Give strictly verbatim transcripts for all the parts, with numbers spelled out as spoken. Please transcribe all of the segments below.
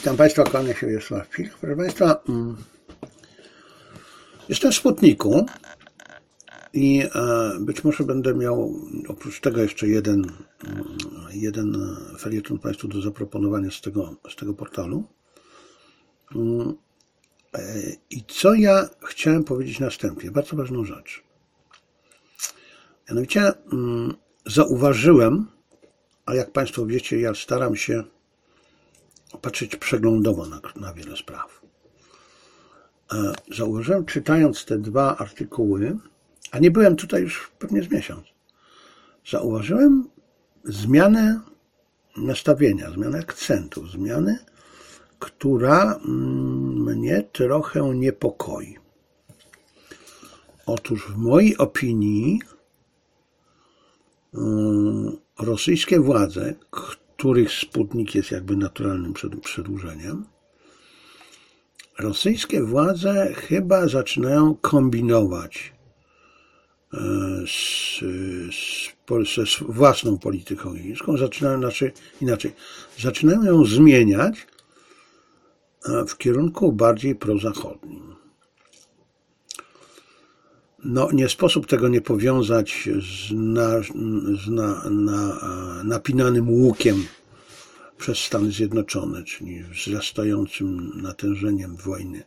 Witam Państwa, kłania się Wiesław Pilch. Proszę Państwa, jestem w Sputniku i być może będę miał oprócz tego jeszcze jeden, jeden felieton Państwu do zaproponowania z tego, z tego portalu. I co ja chciałem powiedzieć następnie, bardzo ważną rzecz. Mianowicie zauważyłem, a jak Państwo wiecie, ja staram się patrzeć przeglądowo na, na wiele spraw. Zauważyłem, czytając te dwa artykuły, a nie byłem tutaj już pewnie z miesiąc, zauważyłem zmianę nastawienia, zmianę akcentu, zmianę, która mnie trochę niepokoi. Otóż w mojej opinii rosyjskie władze, których Sputnik jest jakby naturalnym przedłużeniem, rosyjskie władze chyba zaczynają kombinować z, z, ze własną polityką chińską, zaczynają inaczej, inaczej, zaczynają ją zmieniać w kierunku bardziej prozachodnim. No, nie sposób tego nie powiązać z, na, z na, na, napinanym łukiem przez Stany Zjednoczone, czyli wzrastającym natężeniem wojny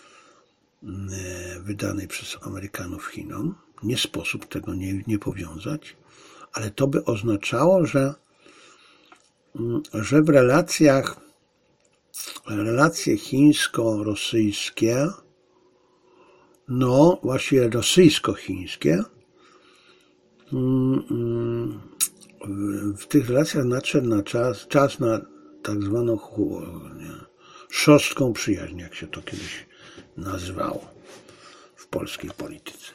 wydanej przez Amerykanów Chinom. Nie sposób tego nie, nie powiązać, ale to by oznaczało, że, że w relacjach relacje chińsko-rosyjskie, no właśnie rosyjsko-chińskie, w tych relacjach nadszedł na czas, czas na tak zwaną szorstką przyjaźń, jak się to kiedyś nazywało w polskiej polityce.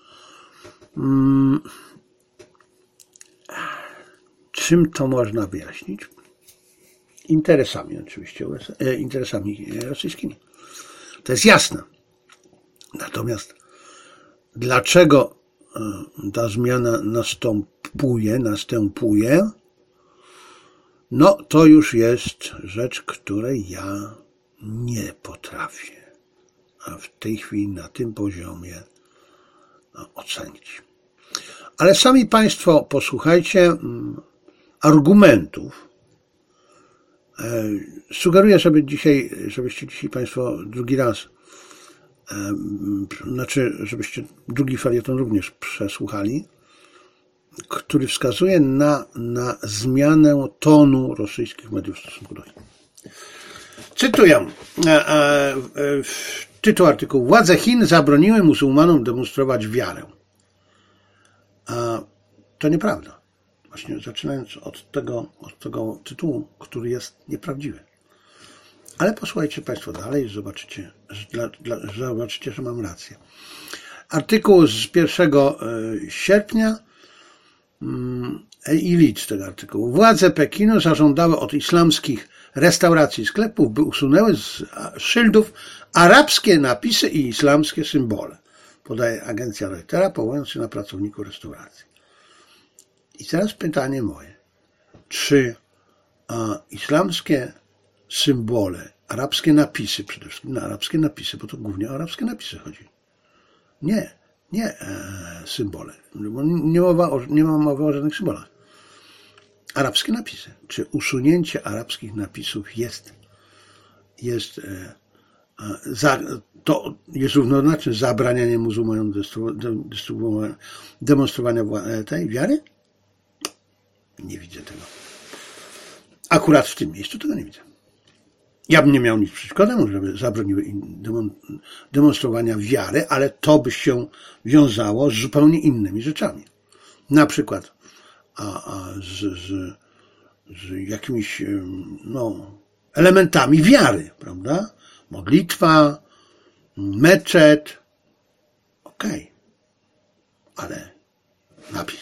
Czym to można wyjaśnić? Interesami oczywiście, interesami rosyjskimi. To jest jasne. Natomiast dlaczego ta zmiana następuje, następuje, no to już jest rzecz, której ja nie potrafię, a w tej chwili na tym poziomie ocenić. Ale sami Państwo posłuchajcie argumentów. Sugeruję, żeby dzisiaj, żebyście dzisiaj Państwo drugi raz, znaczy, żebyście drugi felieton również przesłuchali, który wskazuje na, na zmianę tonu rosyjskich mediów w stosunku do Chin. Cytuję tytuł artykułu. Władze Chin zabroniły muzułmanom demonstrować wiarę. To nieprawda. Właśnie zaczynając od tego, od tego tytułu, który jest nieprawdziwy. Ale posłuchajcie Państwo dalej, zobaczycie, że, dla, zobaczycie, że mam rację. Artykuł z pierwszego sierpnia i list tego artykułu. Władze Pekinu zażądały od islamskich restauracji i sklepów, by usunęły z szyldów arabskie napisy i islamskie symbole. Podaje agencja Reutera, powołując się na pracowników restauracji. I teraz pytanie moje. Czy a, islamskie symbole, arabskie napisy, przede wszystkim na arabskie napisy, bo to głównie o arabskie napisy chodzi. Nie, nie e, symbole. Nie, mowa o, nie ma mowy o żadnych symbolach. Arabskie napisy. Czy usunięcie arabskich napisów jest, jest e, za, to jest równoznaczne z zabranianiem muzułmanom demonstrowania tej wiary? Nie widzę tego. Akurat w tym miejscu tego nie widzę. Ja bym nie miał nic przeciwko temu, żeby zabroniły im demonstrowania wiary, ale to by się wiązało z zupełnie innymi rzeczami. Na przykład a, a z, z, z jakimiś no, elementami wiary, prawda? Modlitwa, meczet, okej, okay. Ale napis.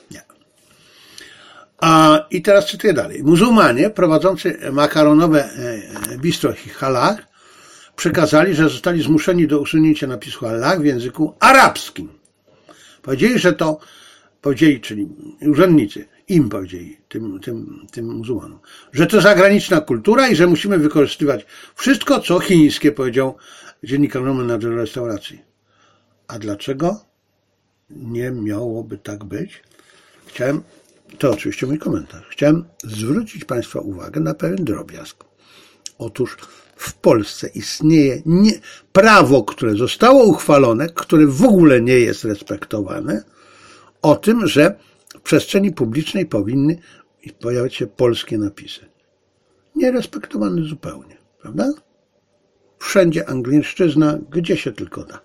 A, I teraz cytuję dalej. Muzułmanie prowadzący makaronowe bistro halal przekazali, że zostali zmuszeni do usunięcia napisu halal w języku arabskim. Powiedzieli, że to, powiedzieli, czyli urzędnicy, Im powiedzieli, tym, tym, tym muzułmanom, że to zagraniczna kultura i że musimy wykorzystywać wszystko, co chińskie, powiedział dziennikarzom menadżer restauracji. A dlaczego nie miałoby tak być? Chciałem, to oczywiście mój komentarz, chciałem zwrócić Państwa uwagę na pewien drobiazg. Otóż w Polsce istnieje nie, prawo, które zostało uchwalone, które w ogóle nie jest respektowane, o tym, że w przestrzeni publicznej powinny pojawiać się polskie napisy. Nierespektowane zupełnie, prawda? Wszędzie angielszczyzna, gdzie się tylko da.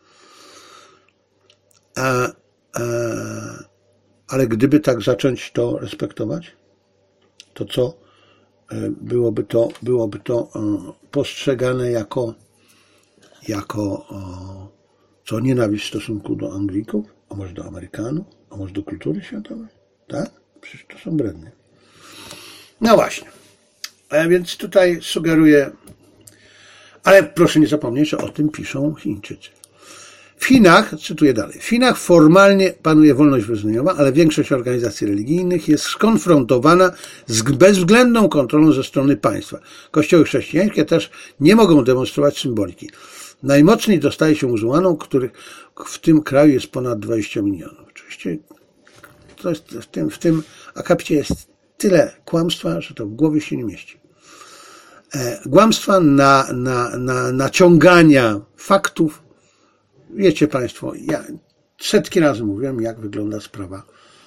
A, a, ale gdyby tak zacząć to respektować, to co? Byłoby to, byłoby to postrzegane jako, jako co, nienawiść w stosunku do Anglików, a może do Amerykanów, a może do kultury światowej, tak? Przecież to są brednie. No właśnie, a więc tutaj sugeruję, ale proszę nie zapomnieć, że o tym piszą Chińczycy. W Chinach, cytuję dalej, w Chinach formalnie panuje wolność wyznaniowa, ale większość organizacji religijnych jest skonfrontowana z bezwzględną kontrolą ze strony państwa. Kościoły chrześcijańskie też nie mogą demonstrować symboliki. Najmocniej dostaje się muzułmanom, których w tym kraju jest ponad dwadzieścia milionów. Oczywiście to jest w tym, w tym akapicie jest tyle kłamstwa, że to w głowie się nie mieści. Kłamstwa na, na, na naciągania faktów. Wiecie Państwo, ja setki razy mówiłem, jak wygląda sprawa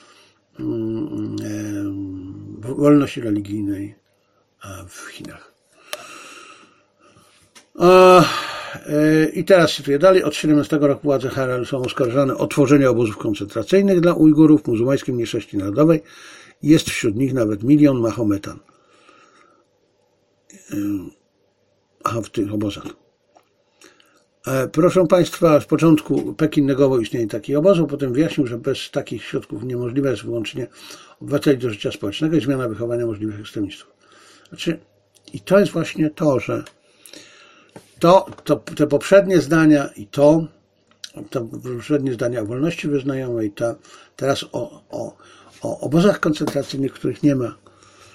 wolności religijnej w Chinach. I teraz cytuję dalej. Od siedemnastego roku władze H R L są oskarżane o tworzenie obozów koncentracyjnych dla Ujgurów, muzułmańskiej mniejszości narodowej. Jest wśród nich nawet milion Mahometan. Aha, w tych obozach. Proszę Państwa, z początku Pekin negował istnienie takich obozów, potem wyjaśnił, że bez takich środków niemożliwe jest wyłączenie obywateli do życia społecznego i zmiana wychowania możliwych ekstremistów. Znaczy, i to jest właśnie to, że to, to, te poprzednie zdania i to, te poprzednie zdania o wolności wyznaniowej, ta, teraz o, o, o obozach koncentracyjnych, których nie ma.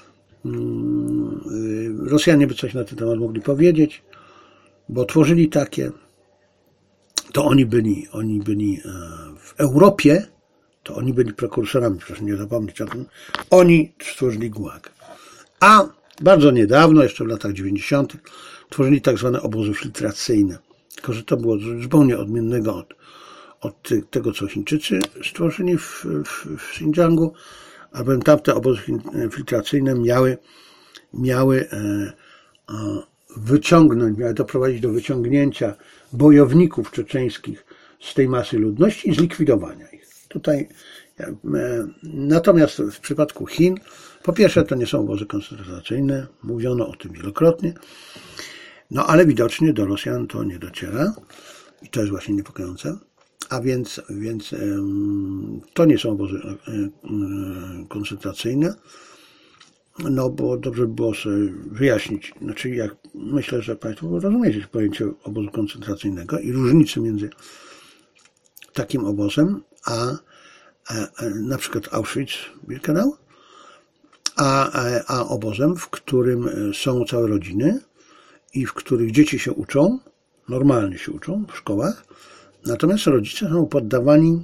Rosjanie by coś na ten temat mogli powiedzieć, bo tworzyli takie. To oni byli, oni byli w Europie, to oni byli prekursorami, proszę nie zapomnieć o tym, oni stworzyli gułag. A bardzo niedawno, jeszcze w latach dziewięćdziesiątych, tworzyli tak zwane obozy filtracyjne. Tylko że to było zupełnie odmiennego od, od tego, co Chińczycy stworzyli w, w, w Xinjiangu, albowiem tamte obozy filtracyjne miały, miały e, e, wyciągnąć, miały doprowadzić do wyciągnięcia bojowników czeczeńskich z tej masy ludności i zlikwidowania ich. Tutaj, e, natomiast w przypadku Chin, po pierwsze to nie są obozy koncentracyjne, mówiono o tym wielokrotnie, no ale widocznie do Rosjan to nie dociera i to jest właśnie niepokojące. A więc, więc to nie są obozy koncentracyjne, no bo dobrze by było sobie wyjaśnić, znaczy jak myślę, że Państwo rozumiecie pojęcie obozu koncentracyjnego i różnicy między takim obozem, a, a, a na przykład Auschwitz-Birkenau, a, a, a obozem, w którym są całe rodziny i w których dzieci się uczą, normalnie się uczą w szkołach, natomiast rodzice są poddawani,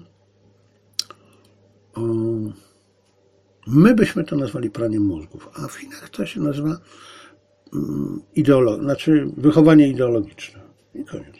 my byśmy to nazwali praniem mózgów, a w Chinach to się nazywa ideolo- znaczy wychowanie ideologiczne. I koniec.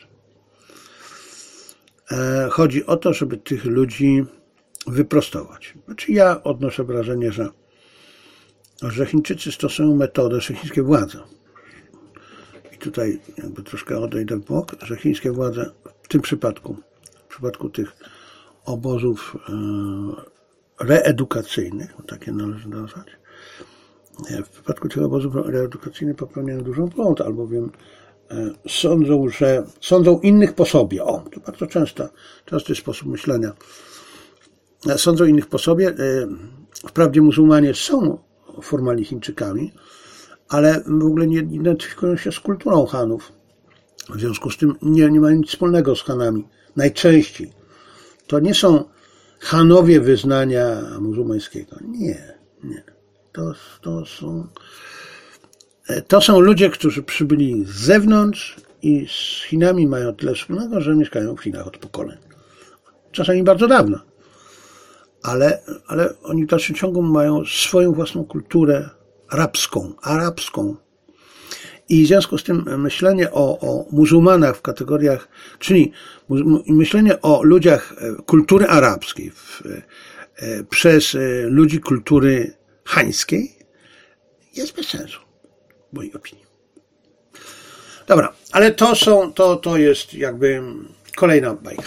Chodzi o to, żeby tych ludzi wyprostować. Znaczy ja odnoszę wrażenie, że, że Chińczycy stosują metodę, że chińskie władze, i tutaj jakby troszkę odejdę w bok, że chińskie władze w tym przypadku, w przypadku tych obozów reedukacyjnych, takie należy nazwać, w przypadku tych obozów reedukacyjnych popełniają dużą błąd, albowiem sądzą, że sądzą innych po sobie. O, to bardzo często, częsty sposób myślenia. Sądzą innych po sobie. Wprawdzie muzułmanie są formalnie Chińczykami, ale w ogóle nie identyfikują się z kulturą Hanów. W związku z tym nie, nie mają nic wspólnego z Hanami. Najczęściej to nie są Hanowie wyznania muzułmańskiego. Nie, nie. To, to są to są ludzie, którzy przybyli z zewnątrz i z Chinami mają tyle wspólnego, że mieszkają w Chinach od pokoleń. Czasami bardzo dawno. Ale, ale oni w dalszym ciągu mają swoją własną kulturę arabską, arabską. I w związku z tym myślenie o, o muzułmanach w kategoriach, czyli myślenie o ludziach kultury arabskiej w, przez ludzi kultury chańskiej jest bez sensu, w mojej opinii. Dobra, ale to są, to, to jest jakby kolejna bajka.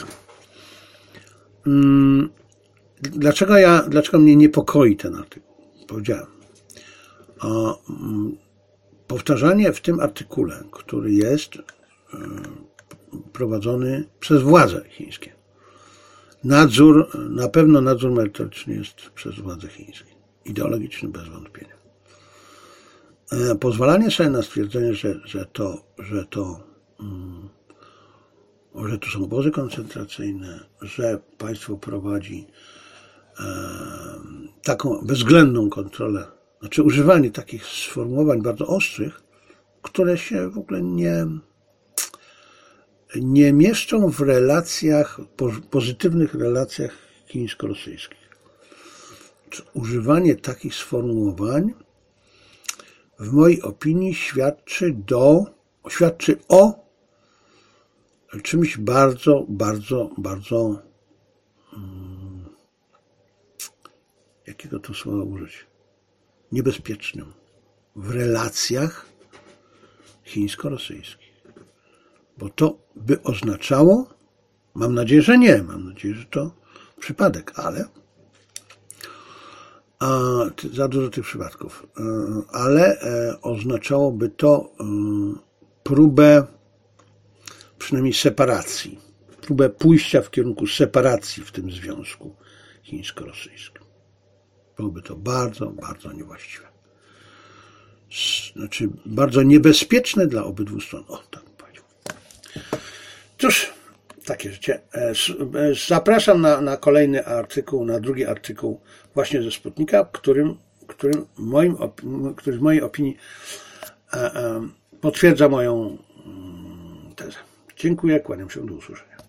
Dlaczego ja, dlaczego mnie niepokoi ten artykuł? Powiedziałem. O, powtarzanie w tym artykule, który jest prowadzony przez władze chińskie. Nadzór, na pewno nadzór merytoryczny jest przez władze chińskie. Ideologiczny bez wątpienia. Pozwalanie sobie na stwierdzenie, że, że to, że to, że to są obozy koncentracyjne, że państwo prowadzi taką bezwzględną kontrolę, znaczy używanie takich sformułowań bardzo ostrych, które się w ogóle nie, nie mieszczą w relacjach, pozytywnych relacjach chińsko-rosyjskich. Używanie takich sformułowań w mojej opinii świadczy, do, świadczy o czymś bardzo, bardzo, bardzo hmm, jakiego to słowa użyć? Niebezpiecznym w relacjach chińsko-rosyjskich. Bo to by oznaczało, mam nadzieję, że nie, mam nadzieję, że to przypadek, ale a, za dużo tych przypadków, ale oznaczałoby to próbę przynajmniej separacji, próbę pójścia w kierunku separacji w tym związku chińsko-rosyjskim. Byłoby to bardzo, bardzo niewłaściwe. Znaczy, bardzo niebezpieczne dla obydwu stron. O, tak bym powiedział. Cóż, takie życie. Zapraszam na, na kolejny artykuł, na drugi artykuł właśnie ze Sputnika, którym, którym moim, który w mojej opinii potwierdza moją tezę. Dziękuję, kłaniam się, do usłyszenia.